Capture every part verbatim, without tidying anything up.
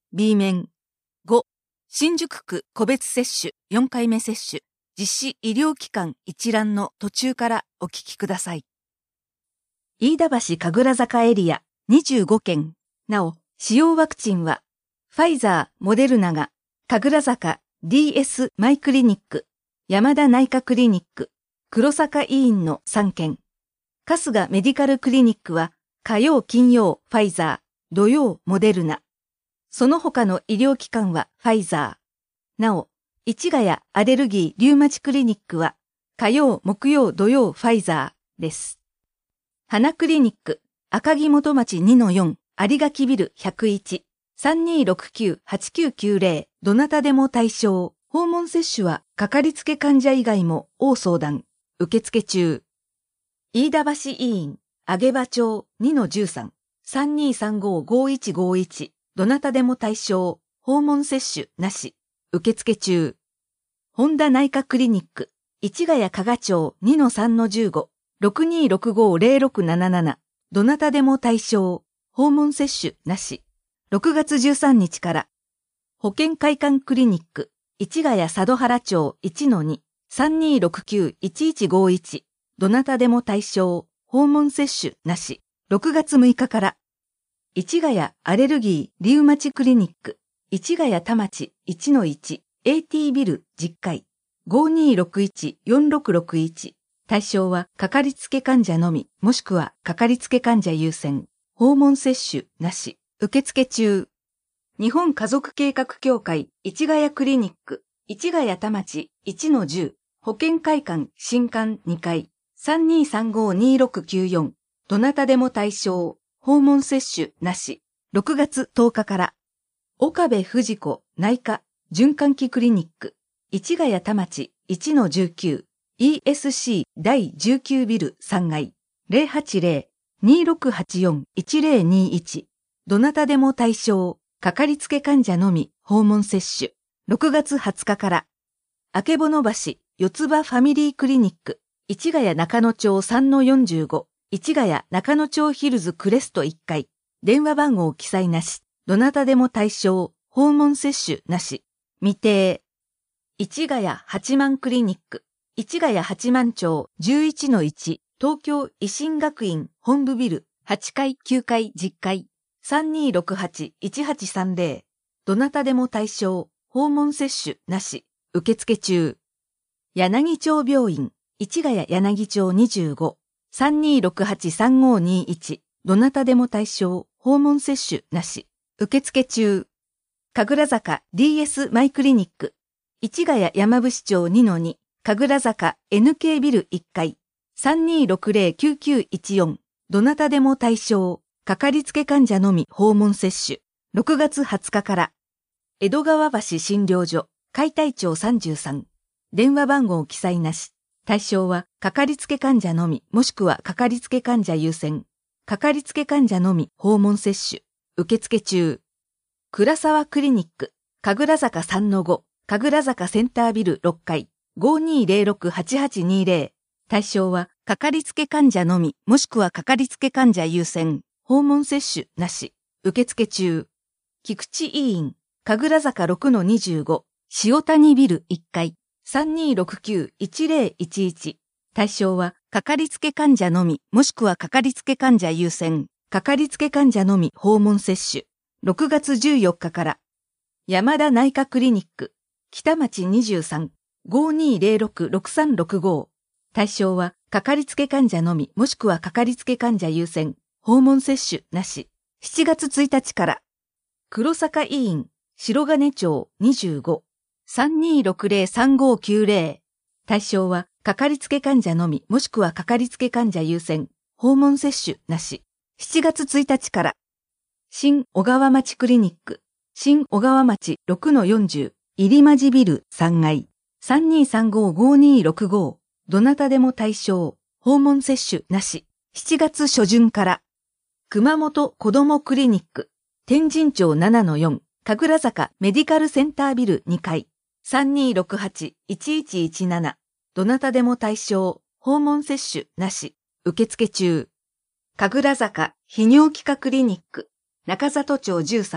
B 面。ご、新宿区個別接種よんかいめ接種実施医療機関一覧の途中からお聞きください。飯田橋神楽坂エリアにじゅうごけん。なお、使用ワクチンは、ファイザー、モデルナが、神楽坂 ディーエス マイクリニック、山田内科クリニック、黒坂医院のさんけん。春日メディカルクリニックは、火曜金曜ファイザー、土曜モデルナ。その他の医療機関はファイザー。なお、市ヶ谷アレルギーリウマチクリニックは、火曜木曜土曜ファイザーです。花クリニック、赤城元町 にのよん、有垣ビルひゃくいち、さんにーろくきゅうはちきゅうきゅうぜろ、どなたでも対象。訪問接種は、かかりつけ患者以外も、応相談。受付中。飯田橋医院、上場町 にのじゅうさん、さんにーさんごーごーいちごーいち、どなたでも対象。訪問接種なし。受付中。本田内科クリニック、市ヶ谷加賀町 にのさんのじゅうご、ろくにーろくごーぜろろくなななな、どなたでも対象。訪問接種なし。ろくがつじゅうさんにちから。保健会館クリニック、市ヶ谷佐渡原町 いちのに、さんにーろくきゅういちいちごーいち、どなたでも対象。訪問接種なし。ろくがつむいかから。市ヶ谷アレルギーリウマチクリニック、市ヶ谷田町 いちのいち、エーティー ビルじゅっかい、ごーにーろくいちよんろくろくいち。対象はかかりつけ患者のみ、もしくはかかりつけ患者優先。訪問接種なし。受付中。日本家族計画協会市ヶ谷クリニック、市ヶ谷田町 いちのじゅう、保健会館新館にかい、さんにーさんごーにーろくきゅうよん、どなたでも対象。訪問接種なし。ろくがつとおかから。岡部富士子内科循環器クリニック、市ヶ谷田町 いちのじゅうきゅう、イーエスシー だいじゅうきゅうビルさんがい、ゼロはちゼロ にーろくはちよん いちゼロにいち、どなたでも対象。かかりつけ患者のみ訪問接種。ろくがつはつかから。あけぼの橋四つ葉ファミリークリニック、市ヶ谷中野町 さんのよんじゅうご、市ヶ谷中野町ヒルズクレストいっかい、電話番号記載なし。どなたでも対象。訪問接種なし。未定。市ヶ谷八幡クリニック、市ヶ谷八幡町 じゅういちのいち、東京維新学院本部ビルはちかいきゅうかいじゅっかい、さんにーろくはちいちはちさんぜろ、どなたでも対象。訪問接種なし。受付中。柳町病院、市ヶ谷柳町にじゅうご、さんにーろくはちさんごーにいち、どなたでも対象。訪問接種なし。受付中。神楽坂 ディーエス マイクリニック、市ヶ谷山伏町 にのに、神楽坂 エヌケー ビルいっかい、さんにーろくゼロきゅうきゅういちよん、どなたでも対象。かかりつけ患者のみ訪問接種。ろくがつはつかから。江戸川橋診療所、解体町さんじゅうさん。電話番号記載なし。対象は、かかりつけ患者のみ、もしくはかかりつけ患者優先。かかりつけ患者のみ訪問接種。受付中。倉沢クリニック、神楽坂 さんのご、神楽坂センタービルろっかい、ごーにーぜろろくはちはちにゼロ。対象は、かかりつけ患者のみ、もしくはかかりつけ患者優先。訪問接種なし。受付中。菊池医院、神楽坂 ろくのにじゅうご、塩谷ビルいっかい、さんにーろくきゅういちゼロいちいち。対象は、かかりつけ患者のみ、もしくはかかりつけ患者優先。かかりつけ患者のみ訪問接種。ろくがつじゅうよっかから。山田内科クリニック、北町にじゅうさん、ごーにーぜろろくろくさんろくご。対象は、かかりつけ患者のみ、もしくはかかりつけ患者優先。訪問接種なし。しちがつついたちから。黒坂医院、白金町にじゅうご、さんにーろくゼロさんごーきゅうゼロ。対象は、かかりつけ患者のみ、もしくはかかりつけ患者優先。訪問接種なし。しちがつついたちから。新小川町クリニック、新小川町 ろくのよんじゅう、入間地ビルさんがい、さんにーさんごーごーにーろくご。どなたでも対象。訪問接種なし。しちがつしょじゅんから。熊本子どもクリニック、天神町 ななのよん、神楽坂メディカルセンタービルにかい、さんにーろくはちいちいちいちなな、どなたでも対象。訪問接種なし。受付中。神楽坂泌尿器科クリニック、中里町じゅうさん、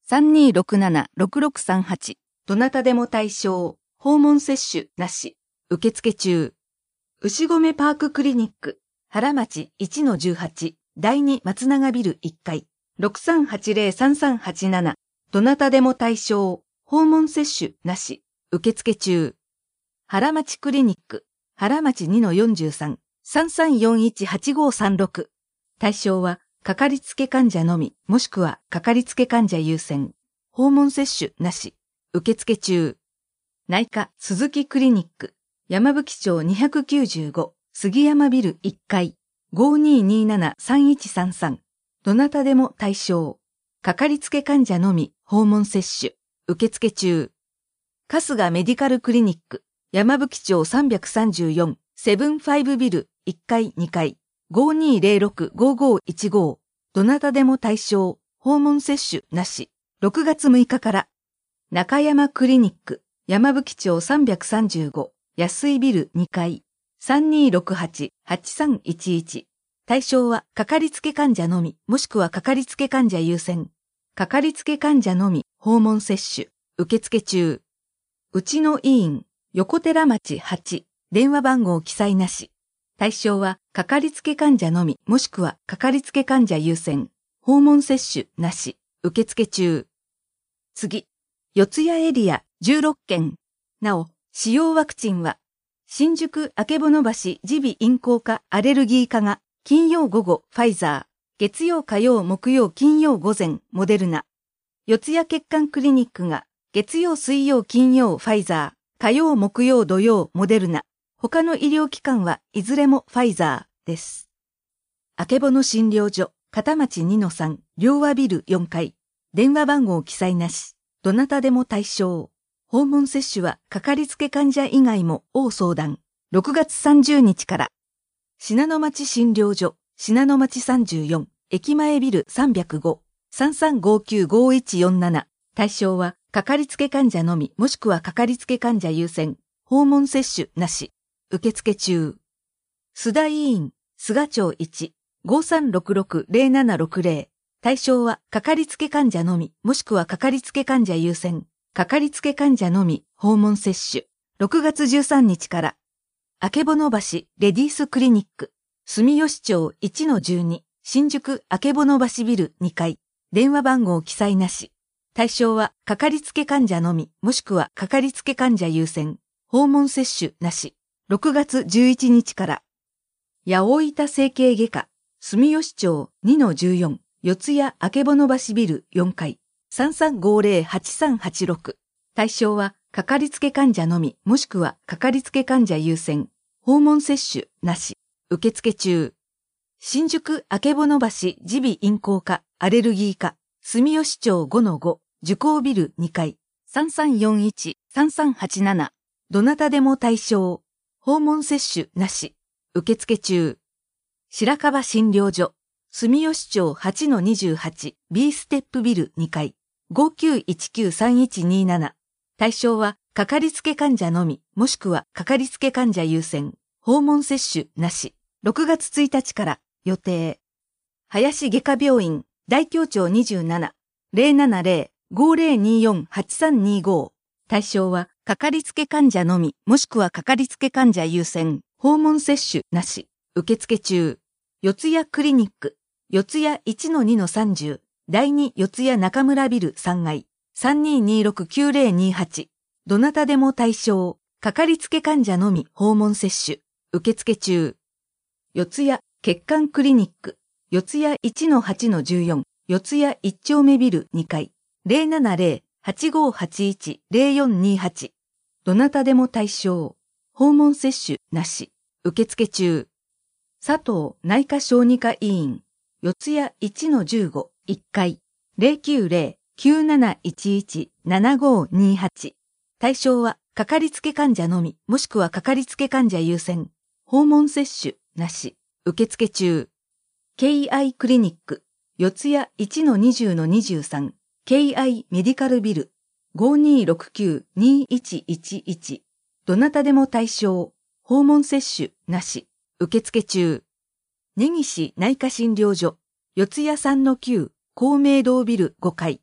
さんにーろくなな ろくろくさんはち。どなたでも対象。訪問接種なし。受付中。牛込パーククリニック。原町 いちのじゅうはち。だいに松永ビルいっかい。ろくさんはちゼロ さんさんはちなな。どなたでも対象。訪問接種なし。受付中。原町クリニック。原町 にのよんじゅうさん。さんさんよんいち はちごさんろく。対象は、かかりつけ患者のみ、もしくは、かかりつけ患者優先。訪問接種なし。受付中。内科、鈴木クリニック。山吹町にひゃくきゅうじゅうご。杉山ビルいっかい。ごにーにーなな さんいちさんさん。どなたでも対象。かかりつけ患者のみ、訪問接種。受付中。春日メディカルクリニック。山吹町さんびゃくさんじゅうよん。セブンファイブビルいっかいにかい。ごにーぜろろく ごごいちご。どなたでも対象。訪問接種なし。ろくがつむいかから。中山クリニック。山吹町さんびゃくさんじゅうご。安井ビルにかい。さんにーろくはち はちさんいちいち。対象は、かかりつけ患者のみ、もしくはかかりつけ患者優先。かかりつけ患者のみ、訪問接種。受付中。うちの医院、横寺町はち。電話番号記載なし。対象は、かかりつけ患者のみ、もしくは、かかりつけ患者優先。訪問接種なし。受付中。次。四谷エリアじゅうろっけん。なお、使用ワクチンは、新宿あけぼの橋耳鼻咽喉科アレルギー科が、金曜午後ファイザー、月曜火曜木曜金曜午前モデルナ。四谷血管クリニックが、月曜水曜金曜ファイザー、火曜木曜土曜モデルナ。他の医療機関はいずれもファイザーです。あけぼの診療所、片町 にのさん、両和ビルよんかい。電話番号記載なし。どなたでも対象。訪問接種はかかりつけ患者以外も応相談。ろくがつさんじゅうにちから。信濃町診療所、信濃町さんじゅうよん、駅前ビルさんびゃくご、さんさんごきゅう ごいちよんなな。対象はかかりつけ患者のみ、もしくはかかりつけ患者優先。訪問接種なし。受付中。須田医院、菅町いち、ごさんろくろく ぜろななろくぜろ。対象はかかりつけ患者のみ、もしくはかかりつけ患者優先。かかりつけ患者のみ、訪問接種。ろくがつじゅうさんにちから。あけぼの橋レディースクリニック。住吉町 いちのじゅうに。新宿あけぼの橋ビルにかい。電話番号記載なし。対象はかかりつけ患者のみ、もしくはかかりつけ患者優先。訪問接種なし。ろくがつじゅういちにちから。八百板整形外科。住吉町 にのじゅうよん。四谷あけぼの橋ビルよんかい。さんさんごゼロ はちさんはちろく。対象は、かかりつけ患者のみ、もしくは、かかりつけ患者優先。訪問接種、なし。受付中。新宿あけぼの橋耳鼻咽喉科、アレルギー科、住吉町 ごのご、受講ビルにかい。さんさんよんいち さんさんはちなな。どなたでも対象。訪問接種、なし。受付中。白樺診療所。住吉町 はちのにじゅうはち、B ステップビルにかい。ごきゅういちきゅう さんいちになな。対象は、かかりつけ患者のみ、もしくは、かかりつけ患者優先。訪問接種なし。ろくがつついたちから、予定。林外科病院、大京町にじゅうなな、ぜろななぜろ ごぜろによん はちさんにご。対象は、かかりつけ患者のみ、もしくはかかりつけ患者優先。訪問接種なし。受付中。四谷クリニック。四谷 いちのにのさんじゅう。だいに四谷中村ビルさんがい。さんにーにーろく きゅうぜろにはち。どなたでも対象。かかりつけ患者のみ訪問接種。受付中。四谷血管クリニック。四谷 いちのはちのじゅうよん。四谷一丁目ビルにかい。ぜろななぜろ はちごはちいち ぜろよんにはち。どなたでも対象。訪問接種なし。受付中。佐藤内科小児科医院。四谷 いちのじゅうご、いっかい。ぜろきゅうぜろ きゅうなないちいち ななごにはち。対象は、かかりつけ患者のみ、もしくはかかりつけ患者優先。訪問接種、なし。受付中。ケーアイ クリニック。四谷 いちのにじゅうのにじゅうさん。ケーアイ メディカルビル。ごにーろくきゅう にいちいちいち。どなたでも対象。訪問接種、なし。受付中。根岸内科診療所。四谷 さんのきゅう、公明堂ビルごかい。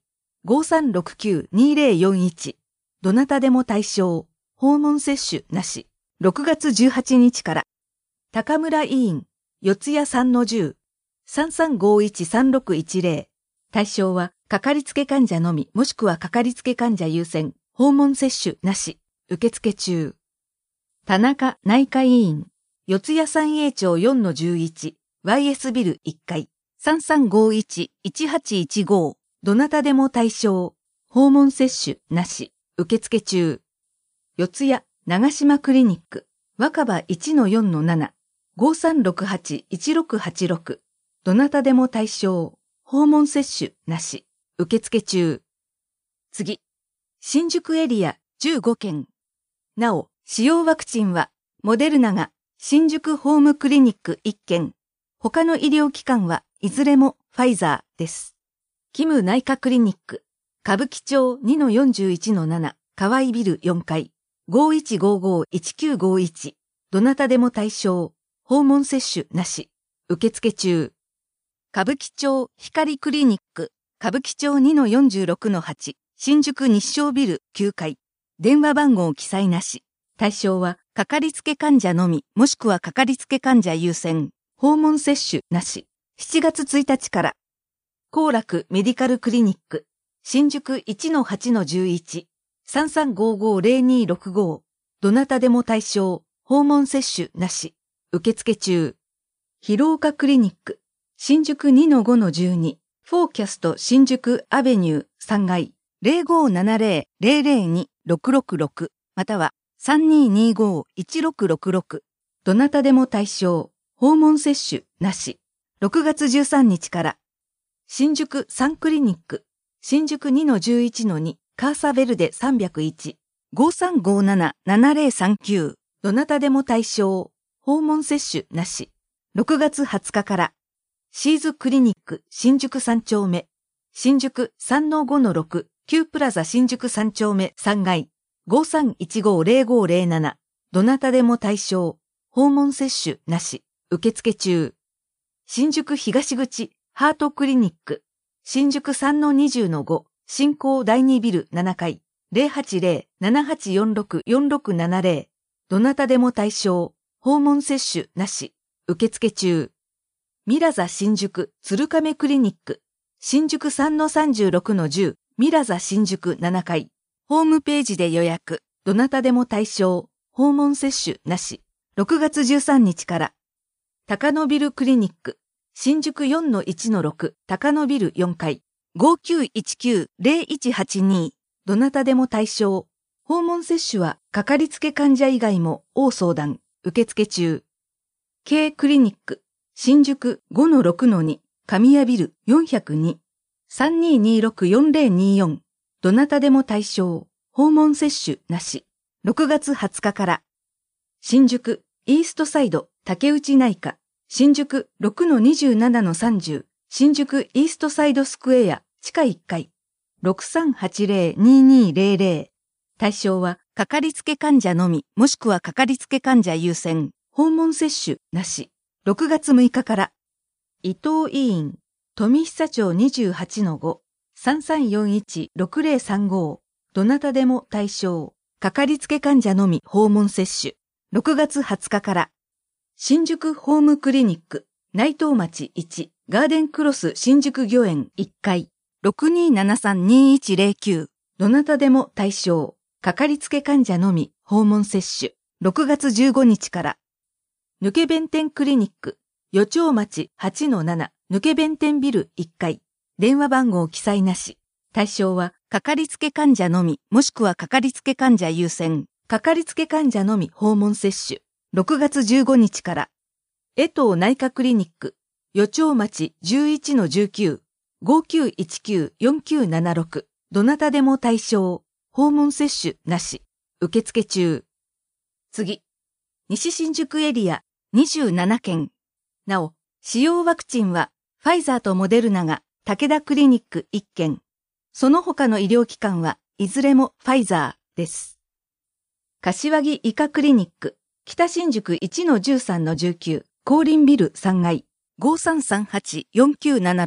ごさんろくきゅうにぜろよんいち。どなたでも対象。訪問接種なし。ろくがつじゅうはちにちから。高村医院、四谷 さんのじゅう。さんさんごいちさんろくいちぜろ。対象は、かかりつけ患者のみ、もしくはかかりつけ患者優先。訪問接種なし。受付中。田中内科医院、四谷三栄町 よんのじゅういち。ワイエス ビルいっかい。さんさんごいちいちはちいちご。どなたでも対象。訪問接種なし。受付中。四谷長島クリニック。若葉 いちのよんのなな。ごさんろくはちいちろくはちろく。どなたでも対象。訪問接種なし。受付中。次。新宿エリアじゅうごけん。なお、使用ワクチンは、モデルナが新宿ホームクリニックいっけん。他の医療機関はいずれもファイザーです。キム内科クリニック。歌舞伎町 にのよんじゅういちのなな。河合ビルよんかい。ごいちごごいちきゅうごいち。どなたでも対象。訪問接種なし。受付中。歌舞伎町光クリニック。歌舞伎町 にのよんじゅうろくのはち。新宿日照ビルきゅうかい。電話番号記載なし。対象は、かかりつけ患者のみ、もしくはかかりつけ患者優先。訪問接種なし。しちがつついたちから。幸楽メディカルクリニック。新宿 いちのはちのじゅういち。さんさんごごぜろにろくご。どなたでも対象。訪問接種なし。受付中。広岡クリニック。新宿 にのごのじゅうに。フォーキャスト新宿アベニューさんがい。ゼロごななゼロ ゼロゼロに ろくろくろく。またはさんにーにーごいちろくろくろく。どなたでも対象。訪問接種なし。ろくがつじゅうさんにちから。新宿サンクリニック。新宿 にのじゅういちのに。カーサベルデさんびゃくいち。ごさんごなな ななゼロさんきゅう。どなたでも対象。訪問接種なし。ろくがつはつかから。シーズクリニック新宿さんちょうめ。新宿 さんのごのろく。旧プラザ新宿さんちょうめさんがい。ごさんいちごゼロごゼロなな。どなたでも対象。訪問接種なし。受付中。新宿東口ハートクリニック。新宿 さんのにじゅうのご。新興だいにビルななかい。ゼロはちゼロ ななはちよんろく よんろくななゼロ。どなたでも対象。訪問接種なし。受付中。ミラザ新宿鶴亀クリニック。新宿 さんのさんじゅうろくのじゅう。ミラザ新宿ななかい。ホームページで予約。どなたでも対象。訪問接種なし。ろくがつじゅうさんにちから。高野ビルクリニック。新宿 よんのいちのろく。高野ビルよんかい。ごきゅういちきゅう ゼロいちはちに。どなたでも対象。訪問接種はかかりつけ患者以外も応相談。受付中。K クリニック。新宿 ごのろくのに。神谷ビルよんひゃくに。さんにーにーろく よんゼロによん。どなたでも対象。訪問接種なし。ろくがつはつかから。新宿イーストサイド竹内内科。新宿 ろくのにじゅうななのさんじゅう。新宿イーストサイドスクエア地下いっかい。ろくさんはちゼロ にーにーゼロゼロ。対象はかかりつけ患者のみ、もしくはかかりつけ患者優先。訪問接種なし。ろくがつむいかから。伊藤医院。富久町 にじゅうはちのご。さんさんよんいち ろくゼロさんご。どなたでも対象。かかりつけ患者のみ訪問接種。ろくがつはつかから。新宿ホームクリニック。内藤町いち。ガーデンクロス新宿御苑いっかい。ろくにーななさんにーいちゼロきゅう。どなたでも対象。かかりつけ患者のみ訪問接種。ろくがつじゅうごにちから。抜け弁天クリニック。四丁町 はちのなな。抜け弁天ビルいっかい。電話番号記載なし。対象は、かかりつけ患者のみ、もしくはかかりつけ患者優先。かかりつけ患者のみ訪問接種。ろくがつじゅうごにちから。江藤内科クリニック。四丁町 じゅういちのじゅうきゅう。ごきゅういちきゅう よんきゅうななろく。どなたでも対象。訪問接種なし。受付中。次。西新宿エリアにじゅうななけん。なお、使用ワクチンは、ファイザーとモデルナが武田クリニックいっけん。その他の医療機関はいずれもファイザーです。柏木医科クリニック。北新宿 いちのじゅうさんのじゅうきゅう。高林ビルさんがい。ごさんさんはち よんきゅうななろく。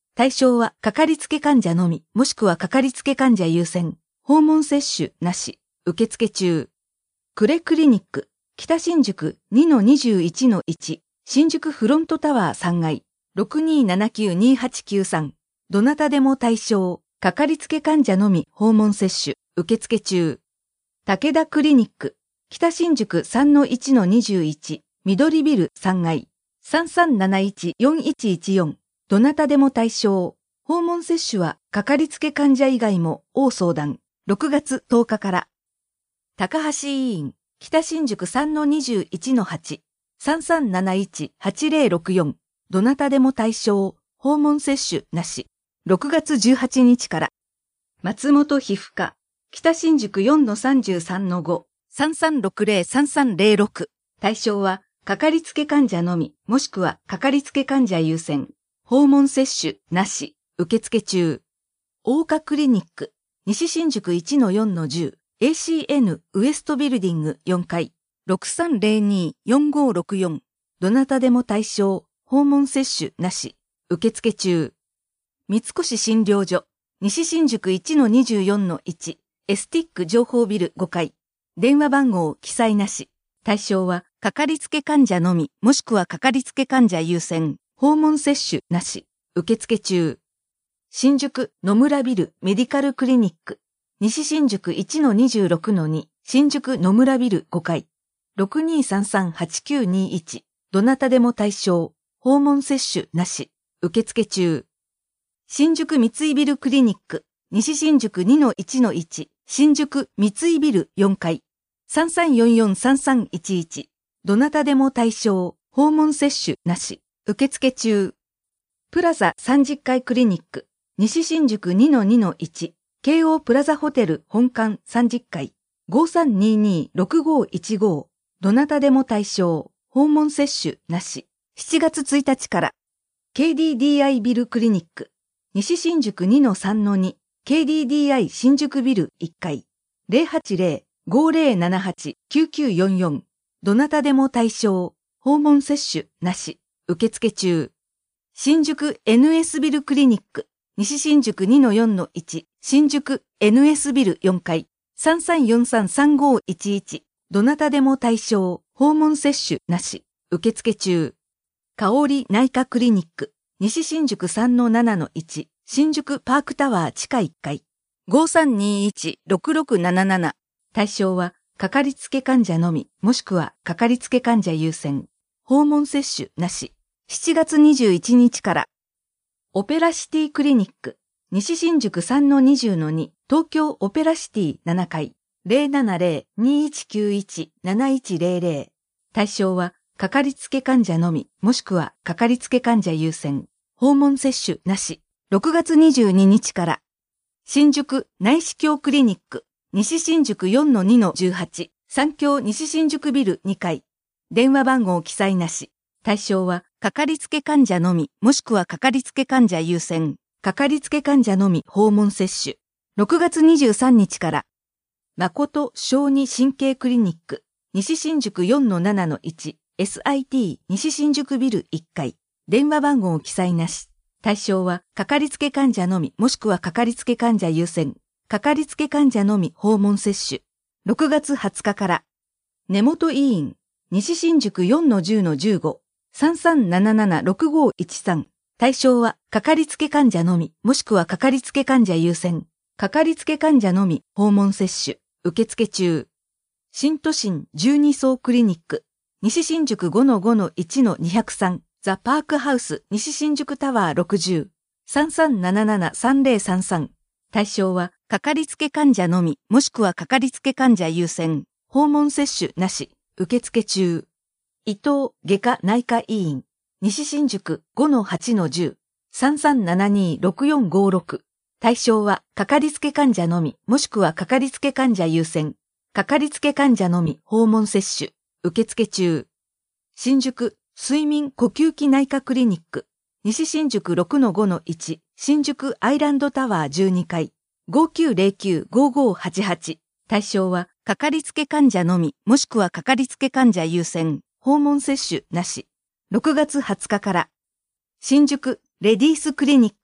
対象はかかりつけ患者のみ、もしくはかかりつけ患者優先。訪問接種なし。受付中。クレクリニック。北新宿 にのにじゅういちのいち。新宿フロントタワーさんがい。ろくにーななきゅうにーはちきゅうさん。どなたでも対象。かかりつけ患者のみ。訪問接種。受付中。武田クリニック。北新宿 さんのいちのにじゅういち。緑ビルさんがい。さんさんなないちよんいちいちよん。どなたでも対象。訪問接種は、かかりつけ患者以外も、応相談。ろくがつとおかから。高橋医院、北新宿 さんのにじゅういちのはち。さんさんなないちはちぜろろくよん。どなたでも対象。訪問接種なし。ろくがつじゅうはちにちから。松本皮膚科、北新宿 よんのさんじゅうさんのご。さんさんろくぜろさんさんぜろろく。対象は、かかりつけ患者のみ、もしくはかかりつけ患者優先。訪問接種なし。受付中。大岡クリニック。西新宿 いちのよんのじゅう。エーシーエヌ ウエストビルディングよんかい。ろくさんぜろにーよんごろくよん。どなたでも対象。訪問接種なし。受付中。三越診療所。西新宿 いちのにじゅうよんのいち。エスティック情報ビルごかい。電話番号記載なし。対象は、かかりつけ患者のみ、もしくはかかりつけ患者優先。訪問接種なし。受付中。新宿野村ビルメディカルクリニック。西新宿 いちのにじゅうろくのに。新宿野村ビルごかい。ろくにーさんさんはちきゅうにいち。どなたでも対象。訪問接種なし。受付中。新宿三井ビルクリニック。西新宿 にのいちのいち。新宿三井ビルよんかい。さんさんよんよんさんさんいちいち。どなたでも対象。訪問接種なし。受付中。プラザさんじゅっかいクリニック。西新宿 にのにのいち。京王プラザホテル本館さんじゅっかい。ごさんにーにーろくごいちご。どなたでも対象。訪問接種なし。しちがつついたちから。ケーディーディーアイ ビルクリニック。西新宿 にのさんのに。ケーディーディーアイ 新宿ビルいっかい。ゼロはちゼロ ごゼロななはち きゅうきゅうよんよん。どなたでも対象。訪問接種なし。受付中。新宿 エヌエス ビルクリニック。西新宿 にのよんのいち。新宿 エヌエス ビルよんかい。さんさんよんさんさんごいちいち。どなたでも対象。訪問接種なし。受付中。香織内科クリニック。西新宿 さんのななのいち。新宿パークタワー地下いっかい。ごさんにいちろくろくなななな。対象は、かかりつけ患者のみ、もしくはかかりつけ患者優先。訪問接種なし。しちがつにじゅういちにちから。オペラシティクリニック。西新宿 さんのにじゅうのに。東京オペラシティななかい。ゼロななゼロ にいちきゅういち なないちゼロゼロ。対象は、かかりつけ患者のみ、もしくはかかりつけ患者優先。訪問接種なし。ろくがつにじゅうににちから。新宿内視鏡クリニック。西新宿 よんのにのじゅうはち。三京西新宿ビルにかい。電話番号記載なし。対象は、かかりつけ患者のみ、もしくはかかりつけ患者優先。かかりつけ患者のみ訪問接種。ろくがつにじゅうさんにちから。誠小児神経クリニック。西新宿 よんのななのいち。エスアイティー 西新宿ビルいっかい。電話番号記載なし。対象は、かかりつけ患者のみ、もしくはかかりつけ患者優先。かかりつけ患者のみ訪問接種。ろくがつはつかから。根本医院。西新宿 よんのじゅうのじゅうご。さんさんななななろくごいちさん。対象は、かかりつけ患者のみ、もしくはかかりつけ患者優先。かかりつけ患者のみ訪問接種。受付中。新都心じゅうにそうクリニック。西新宿 ごのごのいちのにひゃくさん。ザ・パークハウス西新宿タワーろくじゅう。さんさんななななさんゼロさんさん。対象は、かかりつけ患者のみ、もしくはかかりつけ患者優先。訪問接種なし。受付中。伊藤外科内科医院。西新宿 ごのはちのじゅう。さんさんななにろくよんごろく。対象は、かかりつけ患者のみ、もしくはかかりつけ患者優先。かかりつけ患者のみ訪問接種。受付中。新宿睡眠呼吸器内科クリニック。西新宿 ろくのごのいち。新宿アイランドタワーじゅうにかい。ごきゅうゼロきゅう ごごはちはち。対象は、かかりつけ患者のみ、もしくはかかりつけ患者優先。訪問接種なし。ろくがつはつかから。新宿レディースクリニック。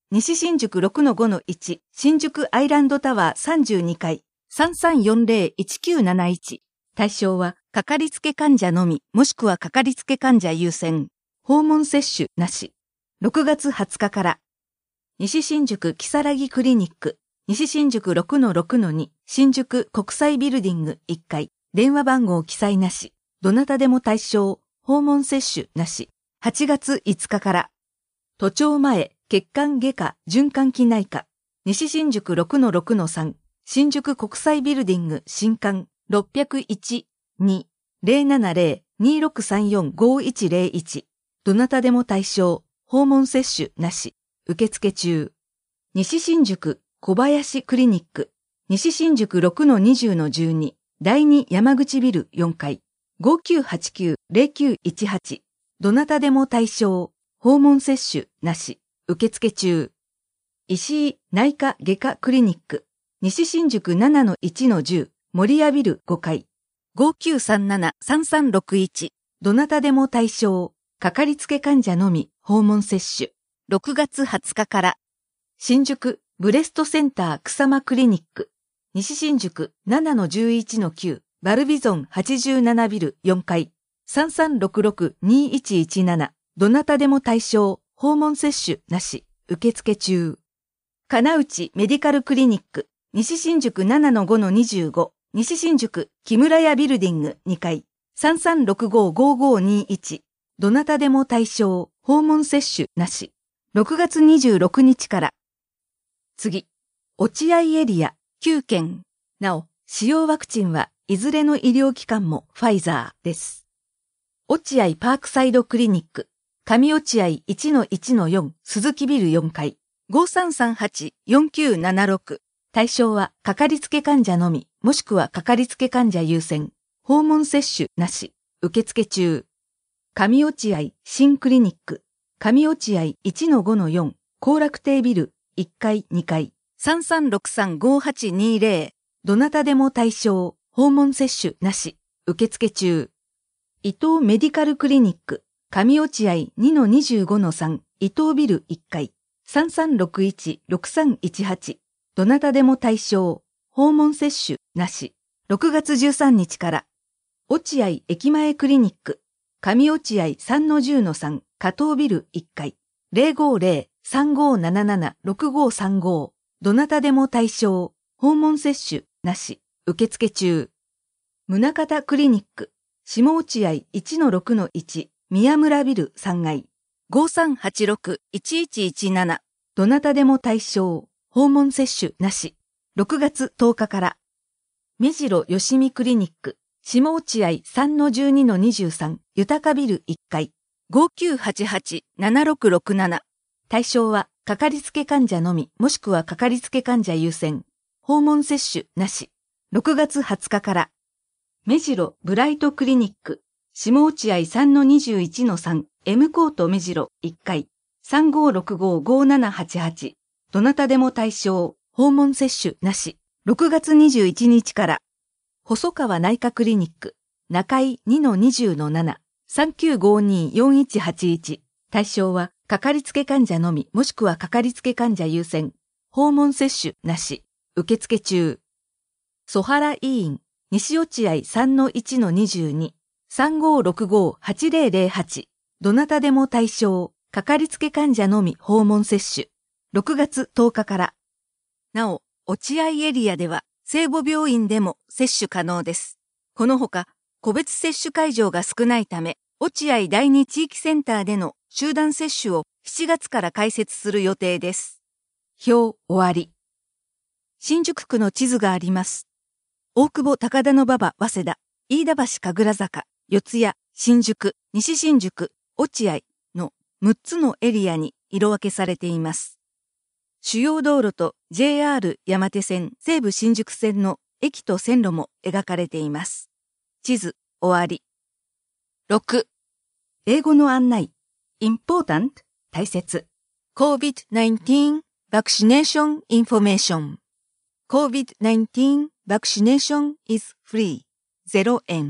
西新宿 ろくのごのいち、新宿アイランドタワーさんじゅうにかい、さんさんよんゼロいちきゅうなないち。対象は、かかりつけ患者のみ、もしくはかかりつけ患者優先。訪問接種なし。ろくがつはつかから。西新宿木更木クリニック、西新宿 ろくのろくのに、新宿国際ビルディングいっかい、電話番号記載なし。どなたでも対象、訪問接種なし。はちがついつかから。都庁前、血管外科循環器内科、西新宿 ろくのろくのさん、新宿国際ビルディング新館 ろっぴゃくいち に ゼロななゼロ にろくさんよん ごいちゼロいち。どなたでも対象、訪問接種なし。受付中。西新宿小林クリニック、西新宿 ろくのにじゅうのじゅうに、だいに山口ビルよんかい、ごきゅうはちきゅう ゼロきゅういちはち。どなたでも対象、訪問接種なし。受付中。石井内科外科クリニック、西新宿 ななのいちのじゅう、守谷ビルごかい、ごきゅうさんなな さんさんろくいち。どなたでも対象、かかりつけ患者のみ、訪問接種。ろくがつはつかから。新宿ブレストセンター草間クリニック、西新宿 ななのじゅういちのきゅう、バルビゾンはちじゅうななビルよんかい、さんさんろくろく にいちいちなな。どなたでも対象、訪問接種なし。受付中。金内メディカルクリニック、西新宿 ななのごのにじゅうご、西新宿木村屋ビルディングにかい、さんさんろくご ごごにいち。どなたでも対象、訪問接種なし。ろくがつにじゅうろくにちから。次。落合エリアきゅうけん。なお、使用ワクチンはいずれの医療機関もファイザーです。落合パークサイドクリニック、上落合 いちのいちのよん 鈴木ビルよんかい、ごさんさんはち よんきゅうななろく。対象はかかりつけ患者のみ、もしくはかかりつけ患者優先。訪問接種なし。受付中。上落合新クリニック、上落合 いちのごのよん、後楽亭ビルいっかいにかい、さんさんろくさん ごはちにゼロ。どなたでも対象、訪問接種なし。受付中。伊東メディカルクリニック、上落合 にのにじゅうごのさん、伊東ビルいっかい、さんさんろくいち ろくさんいちはち。どなたでも対象、訪問接種なし。ろくがつじゅうさんにちから。落合駅前クリニック、上落合 さんのじゅうのさん、加藤ビルいっかい、ゼロごゼロ さんごなななな ろくごさんご。どなたでも対象、訪問接種なし。受付中。宗像クリニック、下落合 いちのろくのいち、宮村ビルさんがい、ごさんはちろく いちいちいちなな。どなたでも対象、訪問接種なし。ろくがつとおかから。目白よしみクリニック、下落合 さんのじゅうにのにじゅうさん、豊ビルいっかい、ごきゅうはちはち ななろくろくなな。対象は、かかりつけ患者のみ、もしくはかかりつけ患者優先。訪問接種なし。ろくがつはつかから。目白ブライトクリニック、下落合 さんのにじゅういちのさん、M コート目白いっかい、さんごろくご ごななはちはち。どなたでも対象、訪問接種なし。ろくがつにじゅういちにちから。細川内科クリニック、中井 にのにじゅうのなな、さんきゅうごによんいちはちいち。対象は、かかりつけ患者のみ、もしくはかかりつけ患者優先。訪問接種なし。受付中。曽原医院、西落合 さんのいちのにじゅうに、さんごろくご はちゼロゼロはち。どなたでも対象、かかりつけ患者のみ訪問接種。ろくがつとおかから。なお、落合エリアでは、聖母病院でも接種可能です。このほか、個別接種会場が少ないため、落合第二地域センターでの集団接種をしちがつから開設する予定です。表終わり。新宿区の地図があります。大久保高田馬場早稲田、飯田橋神楽坂、四谷、新宿、西新宿、落合のむっつのエリアに色分けされています。主要道路と ジェイアール 山手線西武新宿線の駅と線路も描かれています。地図終わり。ろく. 英語の案内。important 大切。コービッドナインティーン vaccination information。コービッドナインティーン vaccination is free。ゼロえ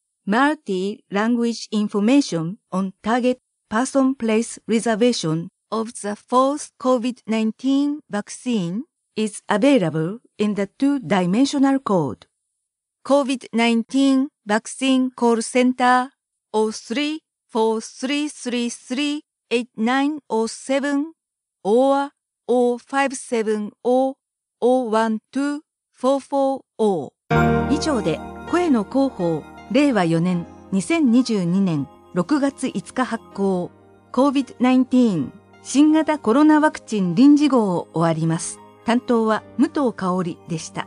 ん。Multi-language information on target person place reservation of the fourth COVID nineteen vaccine is available in the two-dimensional code. COVID nineteen vaccine call center zero three four three three three eight nine zero seven or zero five seven zero zero one two four four zero。以上で声の広報れいわよねんにせんにじゅうにねんろくがついつか発行 コービッドナインティーン 新型コロナワクチン臨時号を終わります。担当は武藤香織でした。